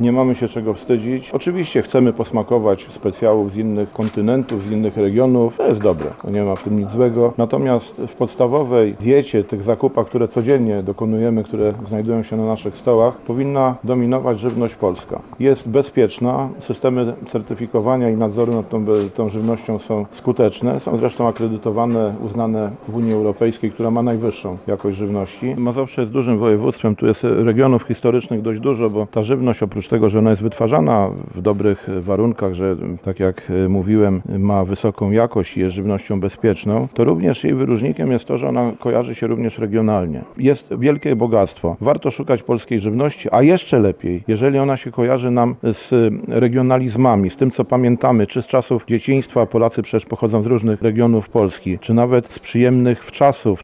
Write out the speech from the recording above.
Nie mamy się czego wstydzić. Oczywiście chcemy posmakować specjałów z innych kontynentów, z innych regionów. To jest dobre, to nie ma w tym nic złego. Natomiast w podstawowej diecie, tych zakupach, które codziennie dokonujemy, które znajdują się na naszych stołach, powinna dominować żywność polska. Jest bezpieczna, systemy certyfikowania i nadzoru nad tą żywnością są skuteczne, są zresztą akredytowane, uznane w Unii Europejskiej, która ma najwyższą jakość żywności. Mazowsze jest dużym województwem, tu jest regionów historycznych dość dużo, bo ta żywność oprócz tego, że ona jest wytwarzana w dobrych warunkach, że tak jak mówiłem, ma wysoką jakość i jest żywnością bezpieczną, to również jej wyróżnikiem jest to, że ona kojarzy się również regionalnie. Jest wielkie bogactwo. Warto szukać polskiej żywności, a jeszcze lepiej, jeżeli ona się kojarzy nam z regionalizmami, z tym, co pamiętamy, czy z czasów dzieciństwa, Polacy przecież pochodzą z różnych regionów Polski, czy nawet z przyjemnych czasów,